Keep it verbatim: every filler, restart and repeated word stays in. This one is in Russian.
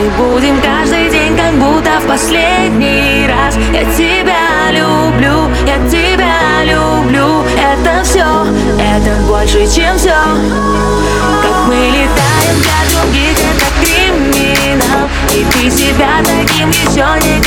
будем каждый день, как будто в последний раз. Я тебя люблю, я тебя люблю. Это все, это больше, чем все. Как мы летаем, для других это криминал. И ты себя таким еще не